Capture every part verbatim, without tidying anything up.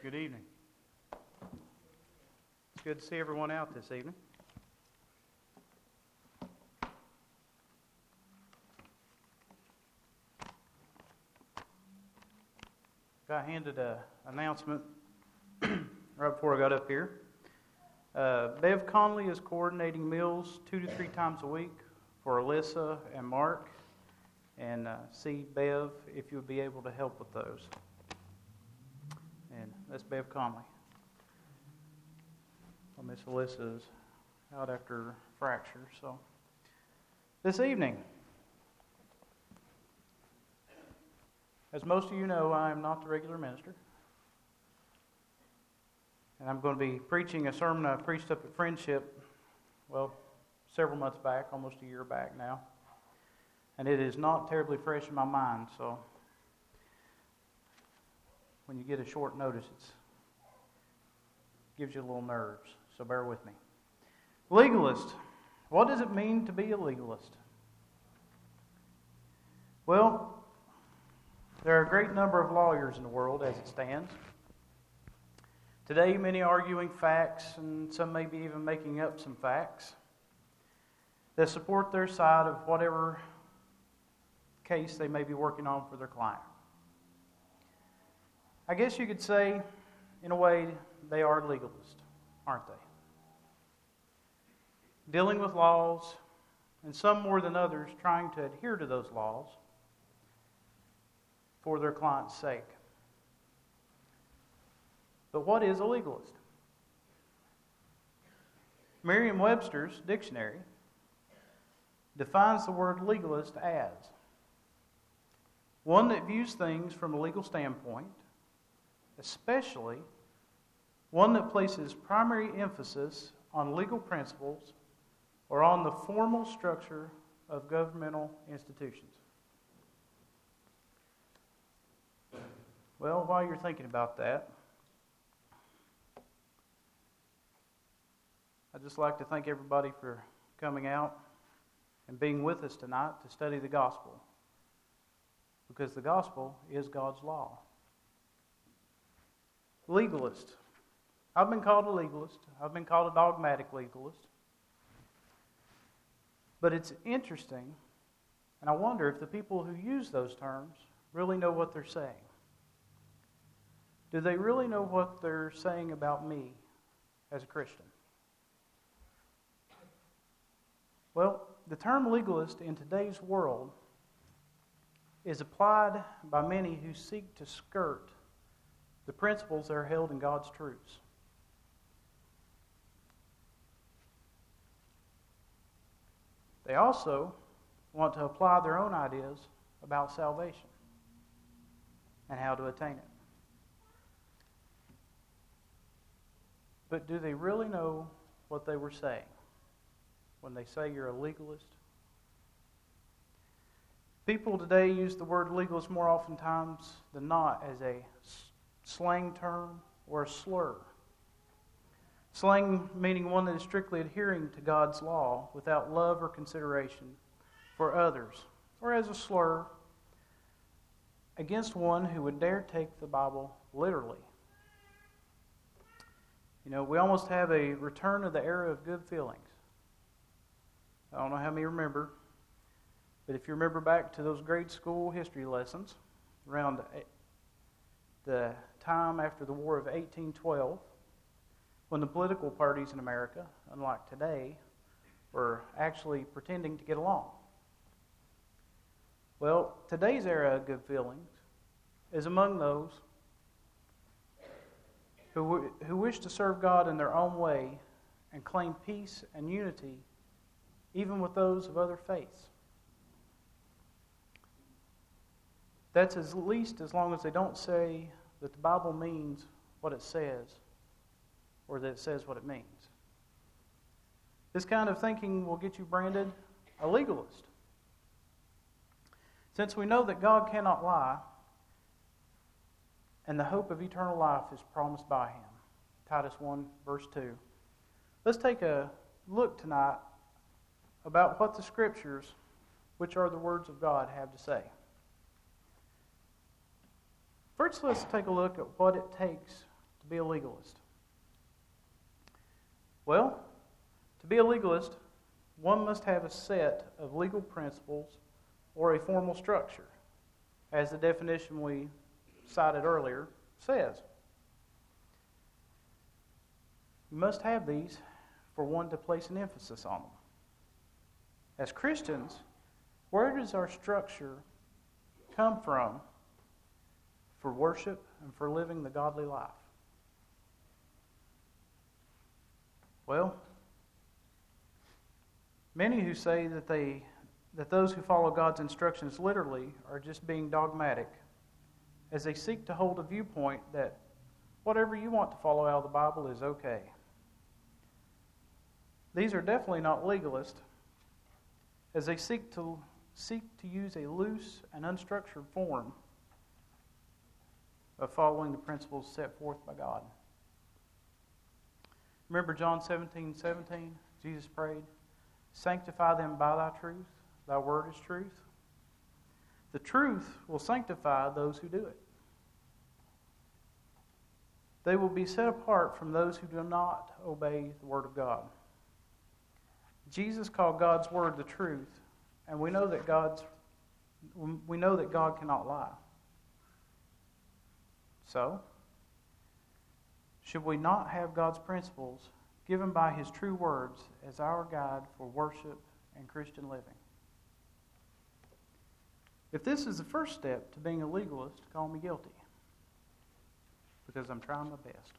Good evening. It's good to see everyone out this evening. Got handed an announcement right before I got up here. Uh, Bev Conley is coordinating meals two to three times a week for Alyssa and Mark. And uh, see, Bev, if you would be able to help with those. And that's Bev Conley. Well, Miss Alyssa is out after fracture. So this evening, as most of you know, I am not the regular minister. And I'm going to be preaching a sermon I preached up at Friendship, well, several months back, almost a year back now. And it is not terribly fresh in my mind, so when you get a short notice, it gives you a little nerves, so bear with me. Legalist. What does it mean to be a legalist? Well, there are a great number of lawyers in the world as it stands. Today, many arguing facts, and some may be even making up some facts that support their side of whatever case they may be working on for their client. I guess you could say, in a way, they are legalists, aren't they? Dealing with laws, and some more than others trying to adhere to those laws for their client's sake. But what is a legalist? Merriam-Webster's dictionary defines the word legalist as one that views things from a legal standpoint, especially one that places primary emphasis on legal principles or on the formal structure of governmental institutions. Well, while you're thinking about that, I'd just like to thank everybody for coming out and being with us tonight to study the gospel. Because the gospel is God's law. Legalist. I've been called a legalist. I've been called a dogmatic legalist. But it's interesting, and I wonder if the people who use those terms really know what they're saying. Do they really know what they're saying about me as a Christian? Well, the term legalist in today's world is applied by many who seek to skirt the principles that are held in God's truths. They also want to apply their own ideas about salvation and how to attain it. But do they really know what they were saying when they say you're a legalist? People today use the word legalist more oftentimes than not as a slang term or a slur. Slang meaning one that is strictly adhering to God's law without love or consideration for others, or as a slur against one who would dare take the Bible literally. You know, we almost have a return of the era of good feelings. I don't know how many remember, but if you remember back to those grade school history lessons around the time after the War of eighteen twelve, when the political parties in America, unlike today, were actually pretending to get along. Well, today's era of good feelings is among those who, who wish to serve God in their own way and claim peace and unity even with those of other faiths. That's at least as long as they don't say that the Bible means what it says or that it says what it means. This kind of thinking will get you branded a legalist. Since we know that God cannot lie and the hope of eternal life is promised by Him. Titus one, verse two. Let's take a look tonight about what the Scriptures, which are the words of God, have to say. First, let's take a look at what it takes be a legalist? Well, to be a legalist, one must have a set of legal principles or a formal structure, as the definition we cited earlier says. You must have these for one to place an emphasis on them. As Christians, where does our structure come from for worship and for living the godly life? Well, many who say that they that those who follow God's instructions literally are just being dogmatic, as they seek to hold a viewpoint that whatever you want to follow out of the Bible is okay. These are definitely not legalist, as they seek to seek to use a loose and unstructured form of following the principles set forth by God. Remember John seventeen seventeen? Jesus prayed, "Sanctify them by thy truth. Thy word is truth." The truth will sanctify those who do it. They will be set apart from those who do not obey the word of God. Jesus called God's word the truth, and we know that God's we know that God cannot lie. So, should we not have God's principles given by His true words as our guide for worship and Christian living? If this is the first step to being a legalist, call me guilty, because I'm trying my best.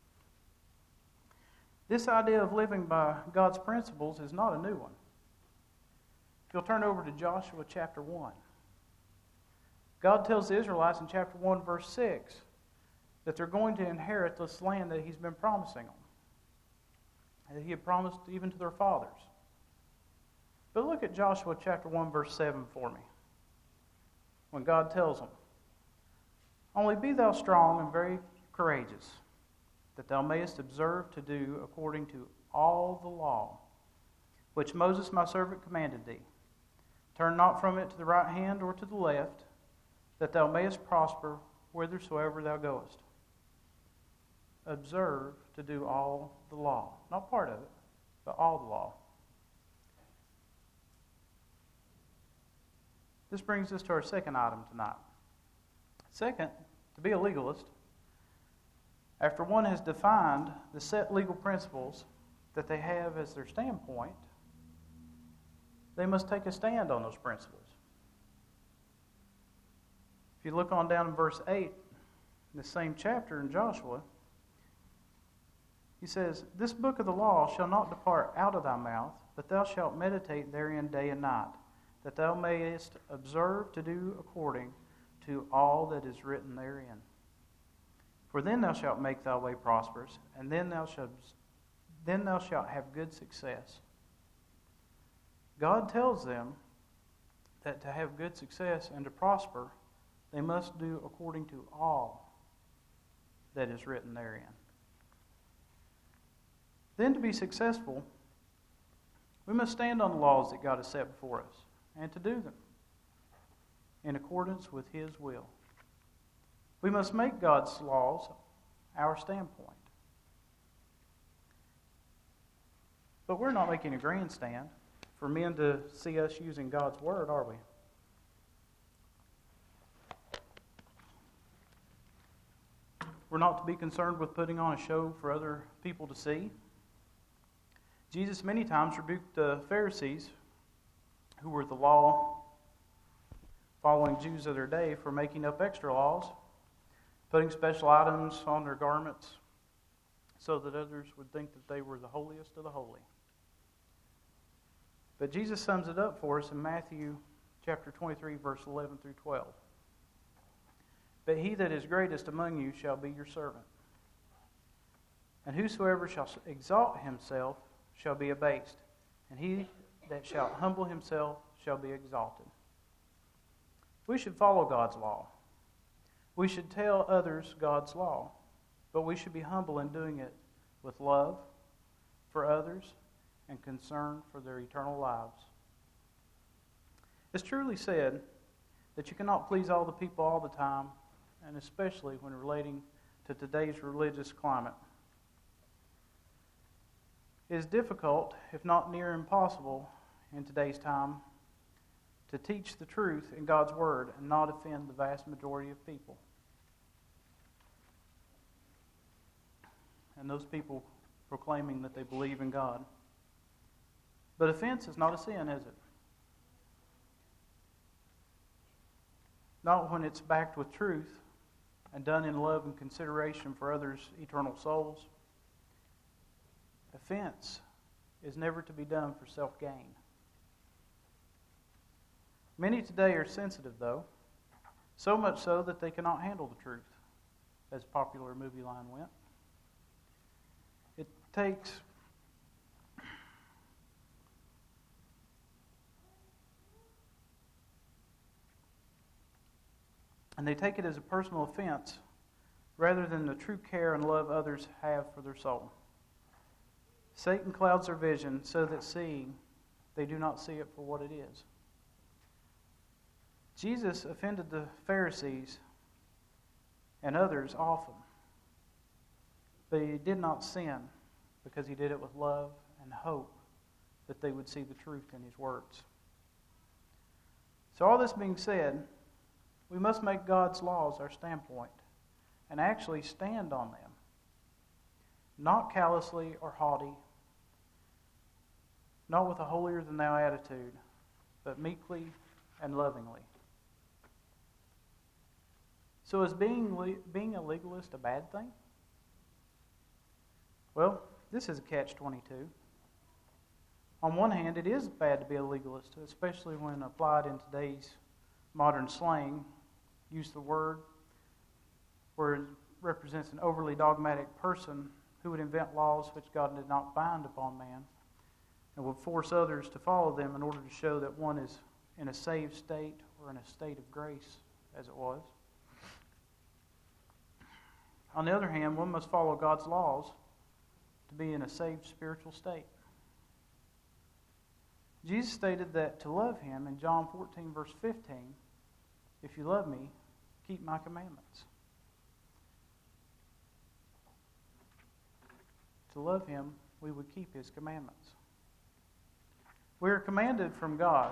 This idea of living by God's principles is not a new one. If you'll turn over to Joshua chapter one, God tells the Israelites in chapter one, verse six, that they're going to inherit this land that He's been promising them, that He had promised even to their fathers. But look at Joshua chapter one, verse seven for me, when God tells them, "Only be thou strong and very courageous, that thou mayest observe to do according to all the law, which Moses my servant commanded thee. Turn not from it to the right hand or to the left, that thou mayest prosper whithersoever thou goest." Observe to do all the law. Not part of it, but all the law. This brings us to our second item tonight. Second, to be a legalist, after one has defined the set legal principles that they have as their standpoint, they must take a stand on those principles. If you look on down in verse eight, in the same chapter in Joshua, he says, "This book of the law shall not depart out of thy mouth, but thou shalt meditate therein day and night, that thou mayest observe to do according to all that is written therein. For then thou shalt make thy way prosperous, and then thou shalt, then thou shalt have good success." God tells them that to have good success and to prosper, they must do according to all that is written therein. Then to be successful, we must stand on the laws that God has set before us, and to do them in accordance with His will. We must make God's laws our standpoint. But we're not making a grandstand for men to see us using God's word, are we? We're not to be concerned with putting on a show for other people to see. Jesus many times rebuked the Pharisees, who were the law-following Jews of their day, for making up extra laws, putting special items on their garments so that others would think that they were the holiest of the holy. But Jesus sums it up for us in Matthew chapter twenty-three, verse eleven through twelve. "But he that is greatest among you shall be your servant. And whosoever shall exalt himself shall be abased, and he that shall humble himself shall be exalted." We should follow God's law. We should tell others God's law, but we should be humble in doing it with love for others and concern for their eternal lives. It's truly said that you cannot please all the people all the time, and especially when relating to today's religious climate. It is difficult, if not near impossible, in today's time to teach the truth in God's Word and not offend the vast majority of people. And those people proclaiming that they believe in God. But offense is not a sin, is it? Not when it's backed with truth and done in love and consideration for others' eternal souls. Offense is never to be done for self-gain. Many today are sensitive, though, so much so that they cannot handle the truth, as a popular movie line went. It takes and they take it as a personal offense rather than the true care and love others have for their soul. Satan clouds their vision so that seeing, they do not see it for what it is. Jesus offended the Pharisees and others often, but he did not sin because he did it with love and hope that they would see the truth in his words. So all this being said, we must make God's laws our standpoint and actually stand on them, not callously or haughty, not with a holier-than-thou attitude, but meekly and lovingly. So is being, being a legalist a bad thing? Well, this is a catch twenty-two. On one hand, it is bad to be a legalist, especially when applied in today's modern slang. Use the word where it represents an overly dogmatic person who would invent laws which God did not bind upon man and would force others to follow them in order to show that one is in a saved state or in a state of grace, as it was. On the other hand, one must follow God's laws to be in a saved spiritual state. Jesus stated that to love him in John fourteen, verse fifteen, if you love me, keep my commandments. To love him, we would keep his commandments. We are commanded from God.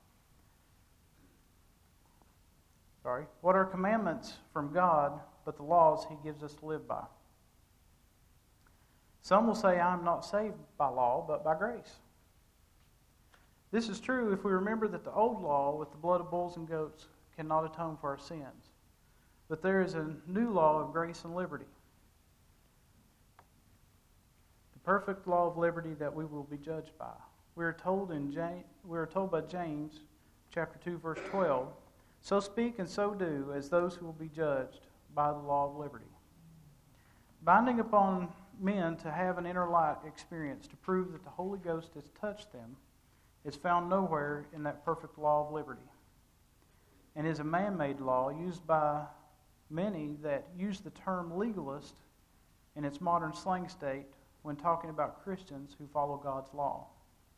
Sorry. What are commandments from God but the laws he gives us to live by? Some will say, I am not saved by law, but by grace. This is true if we remember that the old law with the blood of bulls and goats cannot atone for our sins. But there is a new law of grace and liberty. The perfect law of liberty that we will be judged by. We are told in James, we are told by James chapter two, verse twelve, so speak and so do as those who will be judged by the law of liberty. Binding upon men to have an inner light experience to prove that the Holy Ghost has touched them is found nowhere in that perfect law of liberty, and is a man-made law used by many that use the term legalist in its modern slang state when talking about Christians who follow God's law.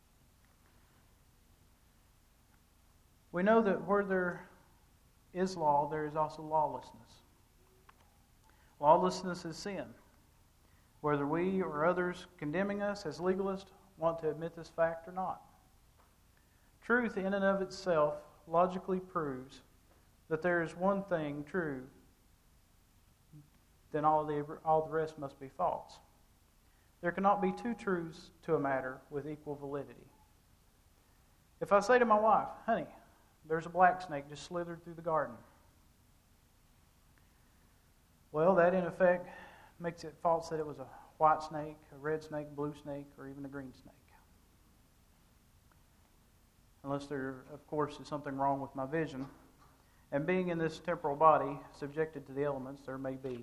We know that where there is law, there is also lawlessness. Lawlessness is sin. Whether we or others condemning us as legalists want to admit this fact or not. Truth in and of itself logically proves that there is one thing true, then all the, all the rest must be false. There cannot be two truths to a matter with equal validity. If I say to my wife, honey, there's a black snake just slithered through the garden. Well, that in effect makes it false that it was a white snake, a red snake, blue snake, or even a green snake. Unless there, of course, is something wrong with my vision. And being in this temporal body, subjected to the elements, there may be.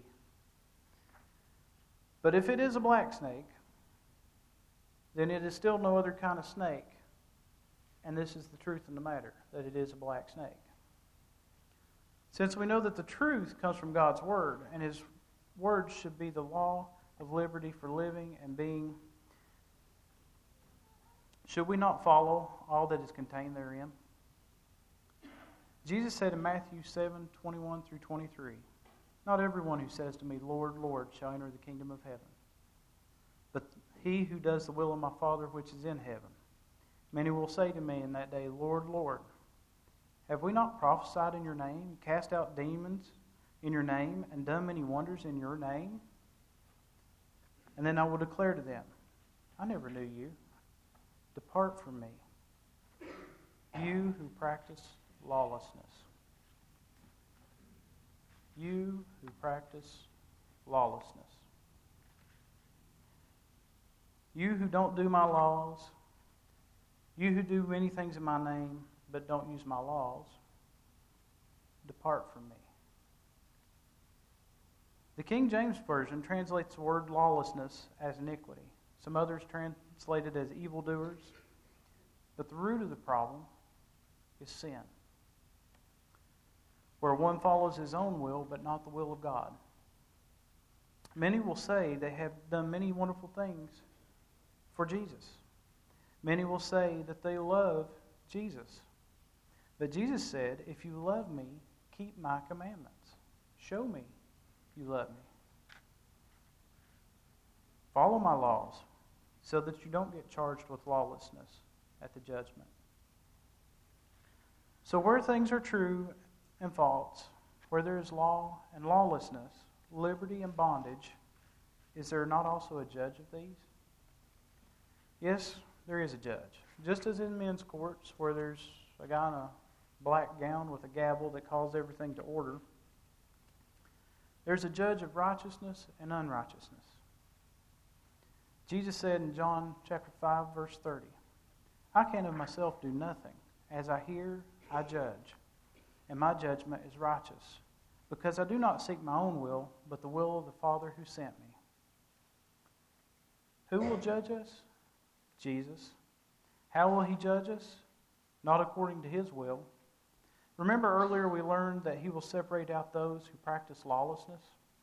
But if it is a black snake, then it is still no other kind of snake. And this is the truth in the matter, that it is a black snake. Since we know that the truth comes from God's Word, and His Word should be the law of liberty for living and being, should we not follow all that is contained therein? Jesus said in Matthew seven, twenty-one through twenty-three, Not everyone who says to me, Lord, Lord, shall enter the kingdom of heaven, but he who does the will of my Father which is in heaven. Many will say to me in that day, Lord, Lord, have we not prophesied in your name, cast out demons in your name, and done many wonders in your name? And then I will declare to them, I never knew you. Depart from me, you who practice lawlessness. You who practice lawlessness. You who don't do my laws. You who do many things in my name, but don't use my laws. Depart from me. The King James Version translates the word lawlessness as iniquity. Some others translate it as evildoers. But the root of the problem is sin, where one follows his own will, but not the will of God. Many will say they have done many wonderful things for Jesus. Many will say that they love Jesus. But Jesus said, if you love me, keep my commandments. Show me you love me. Follow my laws so that you don't get charged with lawlessness at the judgment. So where things are true and false, where there is law and lawlessness, liberty and bondage, is there not also a judge of these? Yes, there is a judge. Just as in men's courts, where there's a guy in a black gown with a gavel that calls everything to order, there's a judge of righteousness and unrighteousness. Jesus said in John chapter five, verse thirty, I can of myself do nothing. As I hear, I judge, and my judgment is righteous, because I do not seek my own will, but the will of the Father who sent me. Who will judge us? Jesus. How will he judge us? Not according to his will. Remember earlier we learned that he will separate out those who practice lawlessness.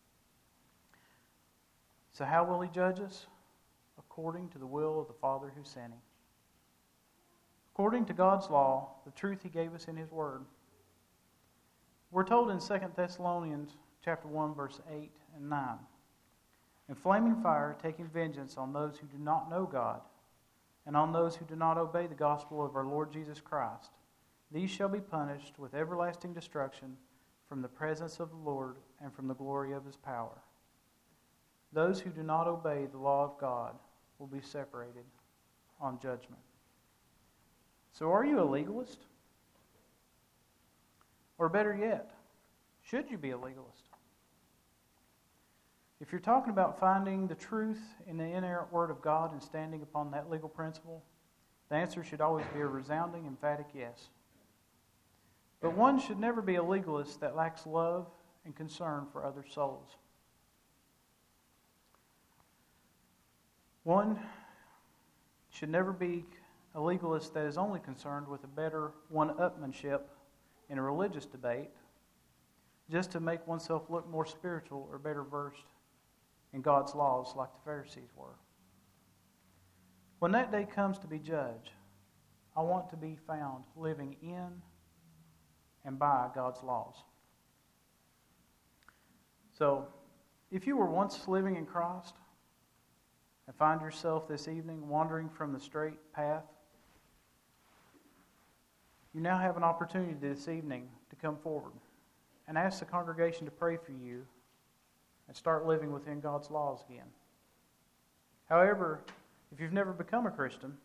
So how will he judge us? According to the will of the Father who sent him. According to God's law, the truth he gave us in his word. We're told in Second Thessalonians chapter one, verse eight and nine, in flaming fire, taking vengeance on those who do not know God, and on those who do not obey the gospel of our Lord Jesus Christ. These shall be punished with everlasting destruction from the presence of the Lord and from the glory of his power. Those who do not obey the law of God will be separated on judgment. So are you a legalist? Or better yet, should you be a legalist? If you're talking about finding the truth in the inerrant Word of God and standing upon that legal principle, the answer should always be a resounding, emphatic yes. But one should never be a legalist that lacks love and concern for other souls. One should never be a legalist that is only concerned with a better one-upmanship in a religious debate, just to make oneself look more spiritual or better versed in God's laws like the Pharisees were. When that day comes to be judged, I want to be found living in and by God's laws. So, if you were once living in Christ and find yourself this evening wandering from the straight path, you now have an opportunity this evening to come forward and ask the congregation to pray for you and start living within God's laws again. However, if you've never become a Christian,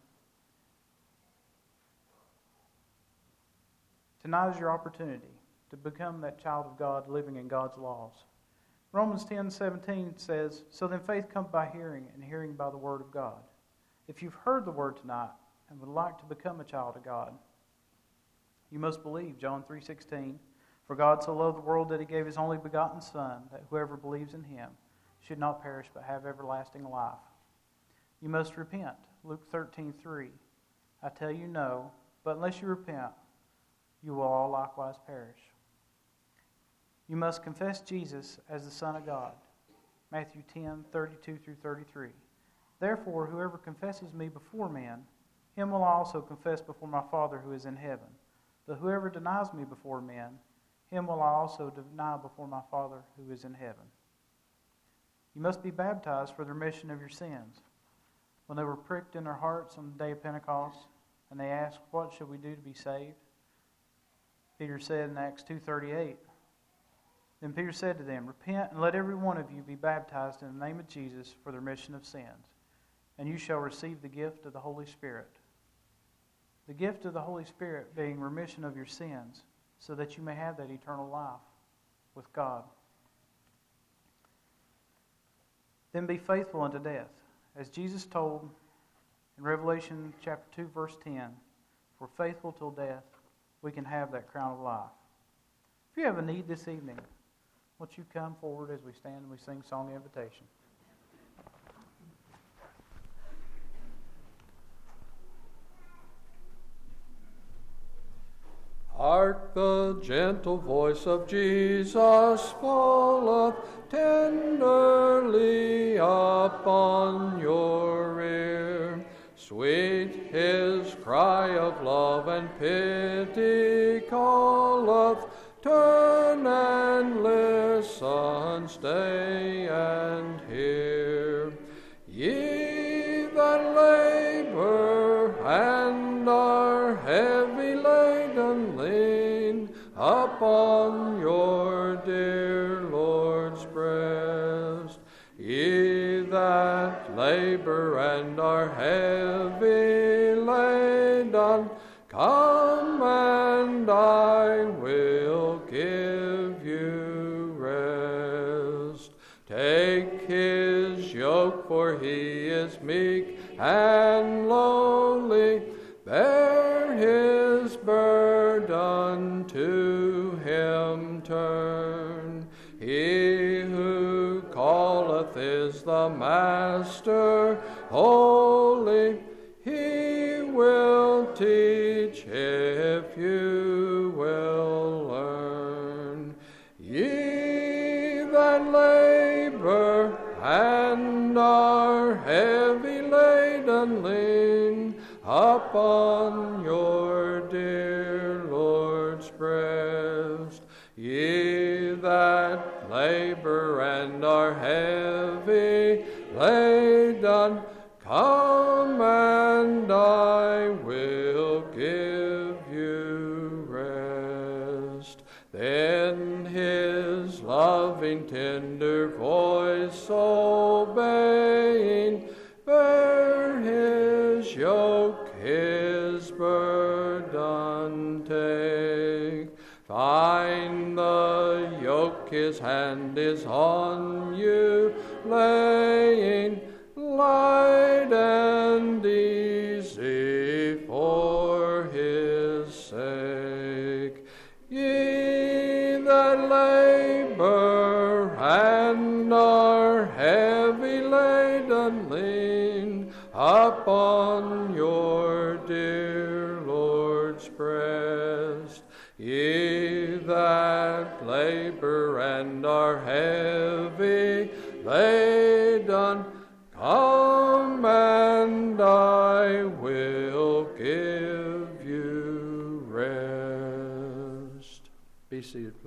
tonight is your opportunity to become that child of God living in God's laws. Romans ten seventeen says, so then faith comes by hearing, and hearing by the word of God. If you've heard the word tonight and would like to become a child of God, you must believe John three sixteen. For God so loved the world that he gave his only begotten Son, that whoever believes in him should not perish but have everlasting life. You must repent. Luke thirteen three. I tell you no, but unless you repent, you will all likewise perish. You must confess Jesus as the Son of God. Matthew ten thirty-two through thirty-three. Therefore, whoever confesses me before men, him will I also confess before my Father who is in heaven. But whoever denies me before men, him will I also deny before my Father who is in heaven. You must be baptized for the remission of your sins. When they were pricked in their hearts on the day of Pentecost, and they asked, what shall we do to be saved? Peter said in Acts two thirty-eight, then Peter said to them, repent and let every one of you be baptized in the name of Jesus for the remission of sins, and you shall receive the gift of the Holy Spirit. The gift of the Holy Spirit being remission of your sins, so that you may have that eternal life with God. Then be faithful unto death, as Jesus told in Revelation chapter two, verse ten, if we're faithful till death, we can have that crown of life. If you have a need this evening, won't you come forward as we stand and we sing Song of Invitation? Hark, the gentle voice of Jesus falleth tenderly upon your ear. Sweet his cry of love and pity calleth. Turn and listen, stay and hear. Ye that labor and are heavy laden, lean upon your dear Lord's breast. Ye that labor and are heavy laden, come and I will give you rest. Take his yoke, for he is meek and lowly. Bear his burden, to him turn. He who calleth is the Master holy. He will teach if you will learn. Ye that labor and are heavy laden, lean upon your dear Lord's breast. Ye that labor and are heavy laden, come and I will give you rest. Then his loving tender voice obeying, bear his yoke, his burden take. Find the yoke, his hand is on you laying, light and easy for his sake. Ye that labor and are heavy laden, lean upon your dear Lord's breast. Ye that labor and are heavy laden, come and I will give you rest. Be seated.